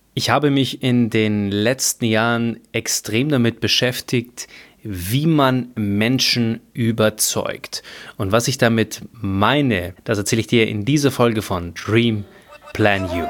Ich habe mich in den letzten Jahren extrem damit beschäftigt, wie man Menschen überzeugt. Und was ich damit meine, das erzähle ich dir in dieser Folge von Dream Plan You.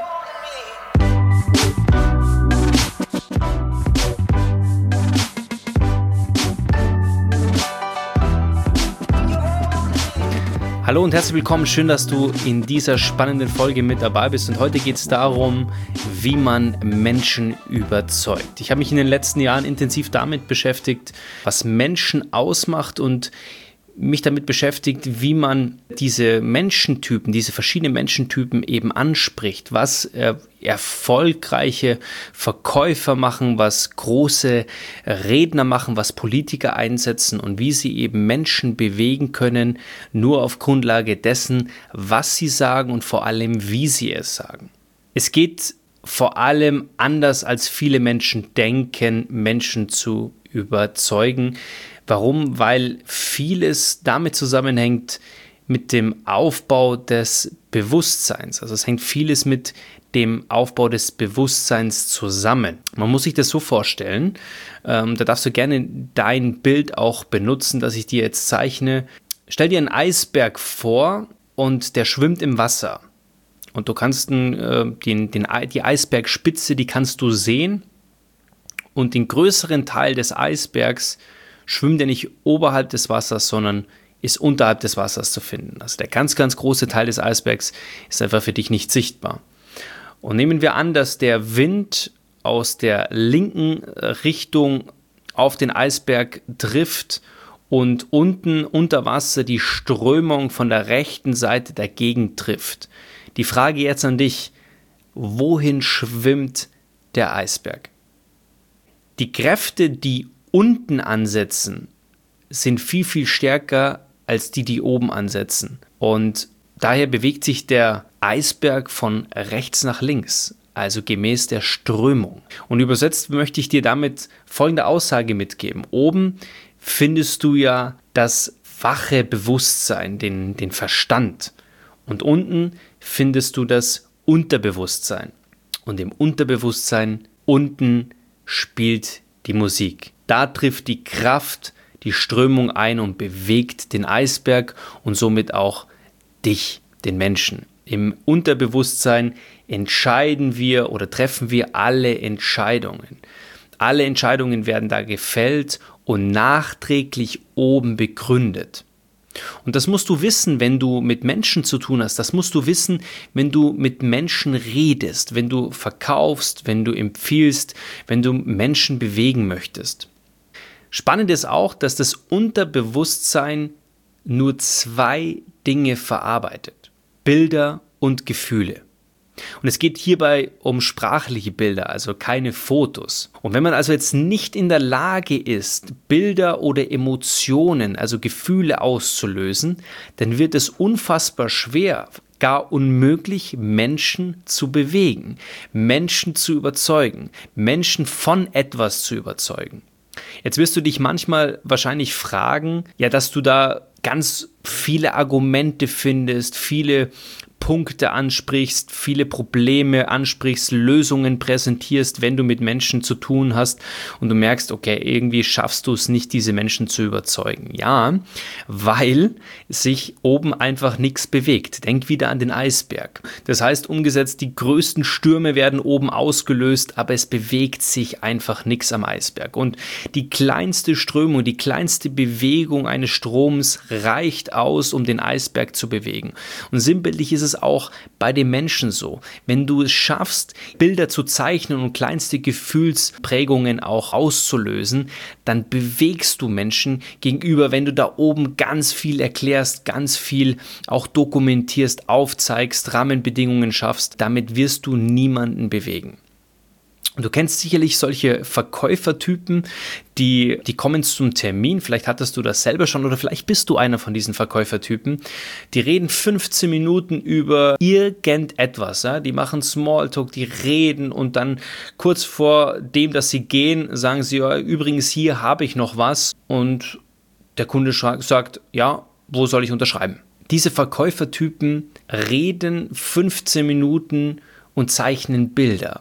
Hallo und herzlich willkommen, schön, dass du in dieser spannenden Folge mit dabei bist und heute geht es darum, wie man Menschen überzeugt. Ich habe mich in den letzten Jahren intensiv damit beschäftigt, was Menschen ausmacht und mich damit beschäftigt, wie man diese Menschentypen, diese verschiedenen Menschentypen eben anspricht, was erfolgreiche Verkäufer machen, was große Redner machen, was Politiker einsetzen und wie sie eben Menschen bewegen können, nur auf Grundlage dessen, was sie sagen und vor allem, wie sie es sagen. Es geht vor allem anders, als viele Menschen denken, Menschen zu überzeugen. Warum? Weil vieles damit zusammenhängt mit dem Aufbau des Bewusstseins. Also es hängt vieles mit dem Aufbau des Bewusstseins zusammen. Man muss sich das so vorstellen, da darfst du gerne dein Bild auch benutzen, das ich dir jetzt zeichne. Stell dir einen Eisberg vor und der schwimmt im Wasser. Und du kannst die Eisbergspitze, die kannst du sehen und den größeren Teil des Eisbergs schwimmt er nicht oberhalb des Wassers, sondern ist unterhalb des Wassers zu finden. Also der ganz, ganz große Teil des Eisbergs ist einfach für dich nicht sichtbar. Und nehmen wir an, dass der Wind aus der linken Richtung auf den Eisberg trifft und unten unter Wasser die Strömung von der rechten Seite dagegen trifft. Die Frage jetzt an dich, wohin schwimmt der Eisberg? Die Kräfte, die unten ansetzen, sind viel, viel stärker als die oben ansetzen. Und daher bewegt sich der Eisberg von rechts nach links, also gemäß der Strömung. Und übersetzt möchte ich dir damit folgende Aussage mitgeben. Oben findest du ja das wache Bewusstsein, den Verstand. Und unten findest du das Unterbewusstsein. Und im Unterbewusstsein unten spielt die Musik. Da trifft die Kraft die Strömung ein und bewegt den Eisberg und somit auch dich, den Menschen. Im Unterbewusstsein entscheiden wir oder treffen wir alle Entscheidungen. Alle Entscheidungen werden da gefällt und nachträglich oben begründet. Und das musst du wissen, wenn du mit Menschen zu tun hast. Das musst du wissen, wenn du mit Menschen redest, wenn du verkaufst, wenn du empfiehlst, wenn du Menschen bewegen möchtest. Spannend ist auch, dass das Unterbewusstsein nur zwei Dinge verarbeitet: Bilder und Gefühle. Und es geht hierbei um sprachliche Bilder, also keine Fotos. Und wenn man also jetzt nicht in der Lage ist, Bilder oder Emotionen, also Gefühle auszulösen, dann wird es unfassbar schwer, gar unmöglich, Menschen zu bewegen, Menschen zu überzeugen, Menschen von etwas zu überzeugen. Jetzt wirst du dich manchmal wahrscheinlich fragen, ja, dass du da ganz viele Argumente findest, viele Punkte ansprichst, viele Probleme ansprichst, Lösungen präsentierst, wenn du mit Menschen zu tun hast und du merkst, okay, irgendwie schaffst du es nicht, diese Menschen zu überzeugen. Ja, weil sich oben einfach nichts bewegt. Denk wieder an den Eisberg. Das heißt, umgesetzt, die größten Stürme werden oben ausgelöst, aber es bewegt sich einfach nichts am Eisberg. Und die kleinste Strömung, die kleinste Bewegung eines Stroms reicht aus, um den Eisberg zu bewegen. Und sinnbildlich ist es auch bei den Menschen so. Wenn du es schaffst, Bilder zu zeichnen und kleinste Gefühlsprägungen auch auszulösen, dann bewegst du Menschen gegenüber, wenn du da oben ganz viel erklärst, ganz viel auch dokumentierst, aufzeigst, Rahmenbedingungen schaffst. Damit wirst du niemanden bewegen. Und du kennst sicherlich solche Verkäufertypen, die kommen zum Termin, vielleicht hattest du das selber schon oder vielleicht bist du einer von diesen Verkäufertypen, die reden 15 Minuten über irgendetwas, ja? Die machen Smalltalk, die reden und dann kurz vor dem, dass sie gehen, sagen sie, ja, übrigens hier habe ich noch was und der Kunde sagt, ja, wo soll ich unterschreiben? Diese Verkäufertypen reden 15 Minuten und zeichnen Bilder.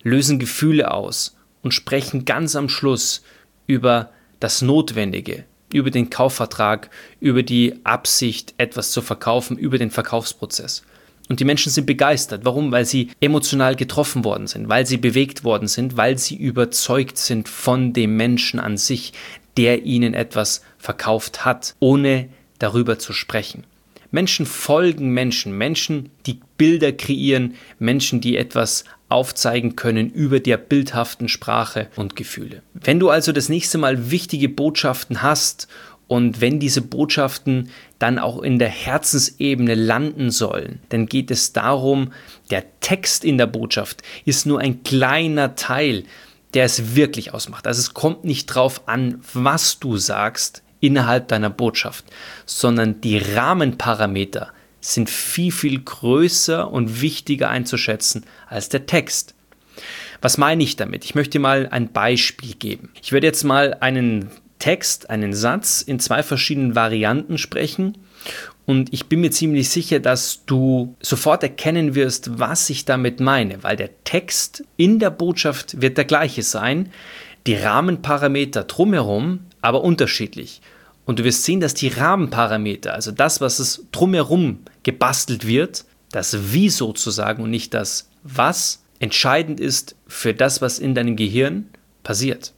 lösen Gefühle aus und sprechen ganz am Schluss über das Notwendige, über den Kaufvertrag, über die Absicht, etwas zu verkaufen, über den Verkaufsprozess. Und die Menschen sind begeistert. Warum? Weil sie emotional getroffen worden sind, weil sie bewegt worden sind, weil sie überzeugt sind von dem Menschen an sich, der ihnen etwas verkauft hat, ohne darüber zu sprechen. Menschen folgen Menschen, die Bilder kreieren, Menschen, die etwas aufzeigen können über der bildhaften Sprache und Gefühle. Wenn du also das nächste Mal wichtige Botschaften hast und wenn diese Botschaften dann auch in der Herzensebene landen sollen, dann geht es darum, der Text in der Botschaft ist nur ein kleiner Teil, der es wirklich ausmacht. Also es kommt nicht drauf an, was du sagst innerhalb deiner Botschaft, sondern die Rahmenparameter sind viel, viel größer und wichtiger einzuschätzen als der Text. Was meine ich damit? Ich möchte mal ein Beispiel geben. Ich werde jetzt mal einen Text, einen Satz in 2 verschiedenen Varianten sprechen und ich bin mir ziemlich sicher, dass du sofort erkennen wirst, was ich damit meine, weil der Text in der Botschaft wird der gleiche sein, die Rahmenparameter drumherum aber unterschiedlich. Und du wirst sehen, dass die Rahmenparameter, also das, was es drumherum gebastelt wird, das Wie sozusagen und nicht das Was, entscheidend ist für das, was in deinem Gehirn passiert.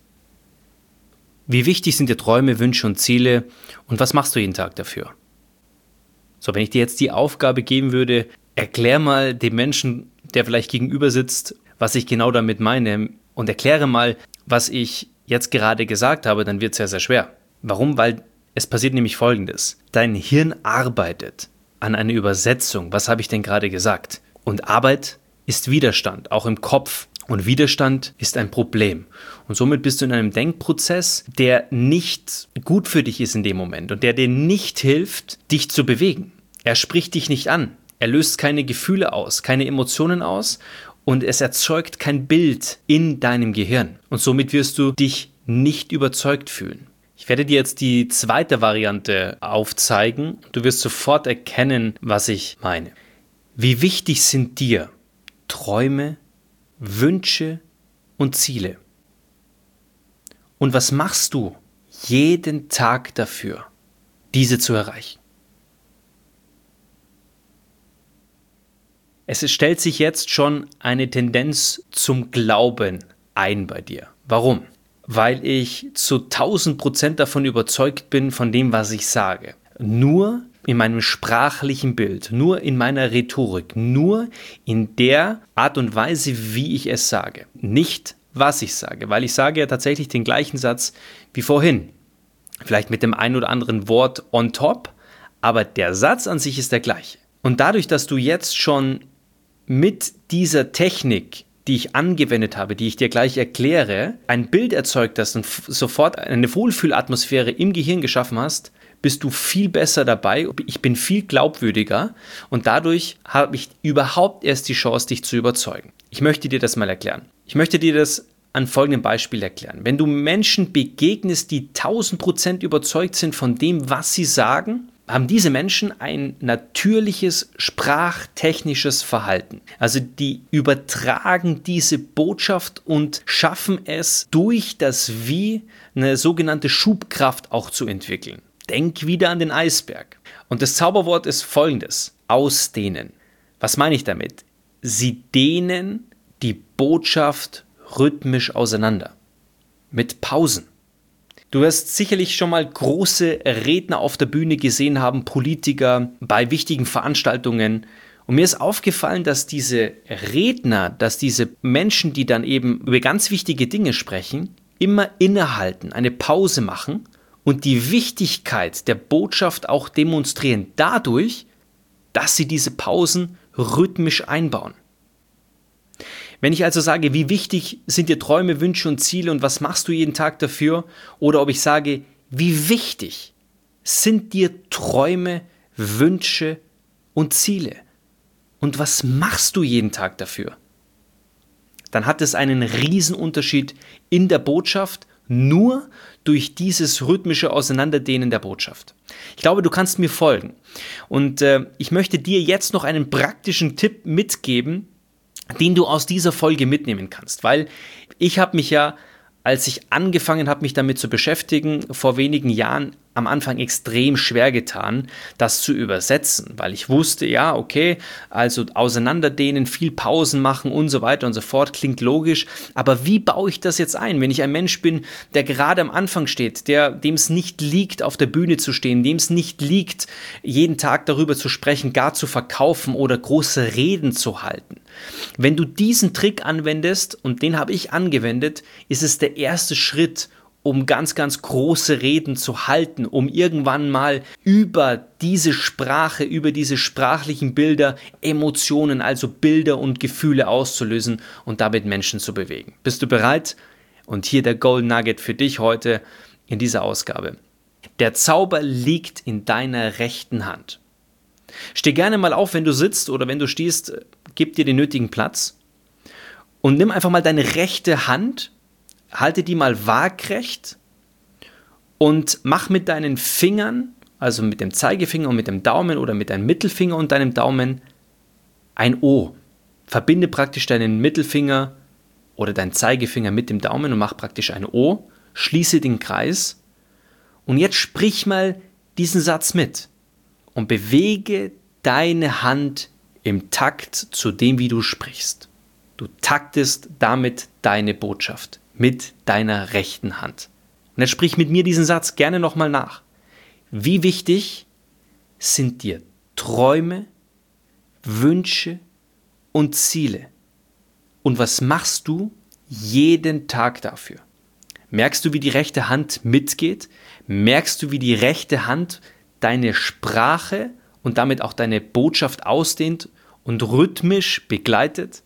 Wie wichtig sind dir Träume, Wünsche und Ziele und was machst du jeden Tag dafür? So, wenn ich dir jetzt die Aufgabe geben würde, erklär mal dem Menschen, der vielleicht gegenüber sitzt, was ich genau damit meine und erkläre mal, was ich jetzt gerade gesagt habe, dann wird es sehr, sehr schwer. Warum? Weil es passiert nämlich Folgendes. Dein Hirn arbeitet an einer Übersetzung. Was habe ich denn gerade gesagt? Und Arbeit ist Widerstand, auch im Kopf. Und Widerstand ist ein Problem. Und somit bist du in einem Denkprozess, der nicht gut für dich ist in dem Moment und der dir nicht hilft, dich zu bewegen. Er spricht dich nicht an. Er löst keine Gefühle aus, keine Emotionen aus und es erzeugt kein Bild in deinem Gehirn. Und somit wirst du dich nicht überzeugt fühlen. Ich werde dir jetzt die zweite Variante aufzeigen. Du wirst sofort erkennen, was ich meine. Wie wichtig sind dir Träume, Wünsche und Ziele? Und was machst du jeden Tag dafür, diese zu erreichen? Es stellt sich jetzt schon eine Tendenz zum Glauben ein bei dir. Warum? Weil ich zu 1000% davon überzeugt bin von dem, was ich sage. Nur in meinem sprachlichen Bild, nur in meiner Rhetorik, nur in der Art und Weise, wie ich es sage. Nicht, was ich sage, weil ich sage ja tatsächlich den gleichen Satz wie vorhin. Vielleicht mit dem einen oder anderen Wort on top, aber der Satz an sich ist der gleiche. Und dadurch, dass du jetzt schon mit dieser Technik, die ich angewendet habe, die ich dir gleich erkläre, ein Bild erzeugt hast und sofort eine Wohlfühlatmosphäre im Gehirn geschaffen hast, bist du viel besser dabei. Ich bin viel glaubwürdiger und dadurch habe ich überhaupt erst die Chance, dich zu überzeugen. Ich möchte dir das mal erklären. Ich möchte dir das an folgendem Beispiel erklären. Wenn du Menschen begegnest, die 1000% überzeugt sind von dem, was sie sagen, haben diese Menschen ein natürliches sprachtechnisches Verhalten. Also die übertragen diese Botschaft und schaffen es durch das Wie eine sogenannte Schubkraft auch zu entwickeln. Denk wieder an den Eisberg. Und das Zauberwort ist folgendes: ausdehnen. Was meine ich damit? Sie dehnen die Botschaft rhythmisch auseinander. Mit Pausen. Du wirst sicherlich schon mal große Redner auf der Bühne gesehen haben, Politiker bei wichtigen Veranstaltungen. Und mir ist aufgefallen, dass diese Redner, dass diese Menschen, die dann eben über ganz wichtige Dinge sprechen, immer innehalten, eine Pause machen und die Wichtigkeit der Botschaft auch demonstrieren dadurch, dass sie diese Pausen rhythmisch einbauen. Wenn ich also sage, wie wichtig sind dir Träume, Wünsche und Ziele und was machst du jeden Tag dafür? Oder ob ich sage, wie wichtig sind dir Träume, Wünsche und Ziele? Und was machst du jeden Tag dafür? Dann hat es einen Riesenunterschied in der Botschaft, nur durch dieses rhythmische Auseinanderdehnen der Botschaft. Ich glaube, du kannst mir folgen. Und ich möchte dir jetzt noch einen praktischen Tipp mitgeben, den du aus dieser Folge mitnehmen kannst. Weil ich habe mich ja, als ich angefangen habe, mich damit zu beschäftigen, vor wenigen Jahren am Anfang extrem schwer getan, das zu übersetzen, weil ich wusste, ja, okay, also auseinanderdehnen, viel Pausen machen und so weiter und so fort, klingt logisch, aber wie baue ich das jetzt ein, wenn ich ein Mensch bin, der gerade am Anfang steht, dem es nicht liegt, auf der Bühne zu stehen, dem es nicht liegt, jeden Tag darüber zu sprechen, gar zu verkaufen oder große Reden zu halten. Wenn du diesen Trick anwendest, und den habe ich angewendet, ist es der erste Schritt, um ganz, ganz große Reden zu halten, um irgendwann mal über diese Sprache, über diese sprachlichen Bilder Emotionen, also Bilder und Gefühle auszulösen und damit Menschen zu bewegen. Bist du bereit? Und hier der Golden Nugget für dich heute in dieser Ausgabe. Der Zauber liegt in deiner rechten Hand. Steh gerne mal auf, wenn du sitzt oder wenn du stehst, gib dir den nötigen Platz und nimm einfach mal deine rechte Hand, halte die mal waagrecht und mach mit deinen Fingern, also mit dem Zeigefinger und mit dem Daumen oder mit deinem Mittelfinger und deinem Daumen ein O. Verbinde praktisch deinen Mittelfinger oder deinen Zeigefinger mit dem Daumen und mach praktisch ein O. Schließe den Kreis und jetzt sprich mal diesen Satz mit und bewege deine Hand im Takt zu dem, wie du sprichst. Du taktest damit deine Botschaft mit deiner rechten Hand. Und jetzt sprich mit mir diesen Satz gerne nochmal nach. Wie wichtig sind dir Träume, Wünsche und Ziele? Und was machst du jeden Tag dafür? Merkst du, wie die rechte Hand mitgeht? Merkst du, wie die rechte Hand deine Sprache und damit auch deine Botschaft ausdehnt und rhythmisch begleitet?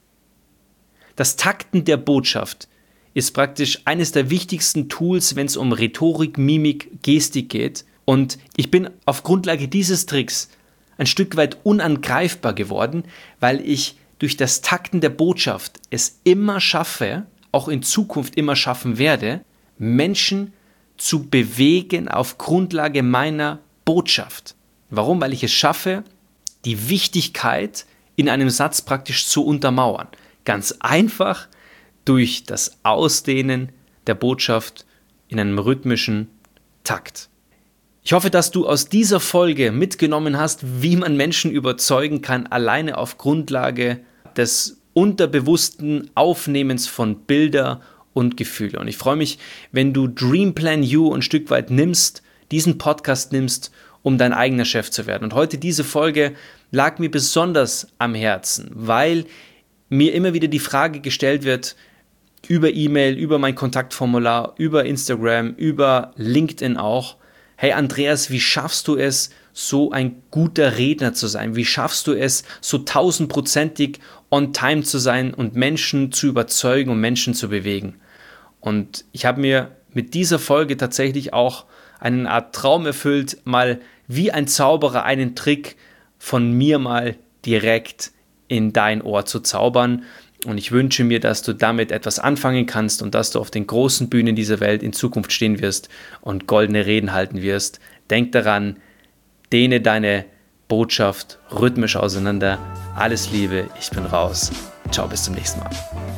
Das Takten der Botschaft ist praktisch eines der wichtigsten Tools, wenn es um Rhetorik, Mimik, Gestik geht. Und ich bin auf Grundlage dieses Tricks ein Stück weit unangreifbar geworden, weil ich durch das Takten der Botschaft es immer schaffe, auch in Zukunft immer schaffen werde, Menschen zu bewegen auf Grundlage meiner Botschaft. Warum? Weil ich es schaffe, die Wichtigkeit in einem Satz praktisch zu untermauern. Ganz einfach durch das Ausdehnen der Botschaft in einem rhythmischen Takt. Ich hoffe, dass du aus dieser Folge mitgenommen hast, wie man Menschen überzeugen kann, alleine auf Grundlage des unterbewussten Aufnehmens von Bilder und Gefühle. Und ich freue mich, wenn du Dream Plan You ein Stück weit nimmst, diesen Podcast nimmst, um dein eigener Chef zu werden. Und heute diese Folge lag mir besonders am Herzen, weil mir immer wieder die Frage gestellt wird, über E-Mail, über mein Kontaktformular, über Instagram, über LinkedIn auch, hey Andreas, wie schaffst du es, so ein guter Redner zu sein? Wie schaffst du es, so 1000%ig on time zu sein und Menschen zu überzeugen und Menschen zu bewegen? Und ich habe mir mit dieser Folge tatsächlich auch eine Art Traum erfüllt, mal wie ein Zauberer einen Trick von mir mal direkt in dein Ohr zu zaubern. Und ich wünsche mir, dass du damit etwas anfangen kannst und dass du auf den großen Bühnen dieser Welt in Zukunft stehen wirst und goldene Reden halten wirst. Denk daran, dehne deine Botschaft rhythmisch auseinander. Alles Liebe, ich bin raus. Ciao, bis zum nächsten Mal.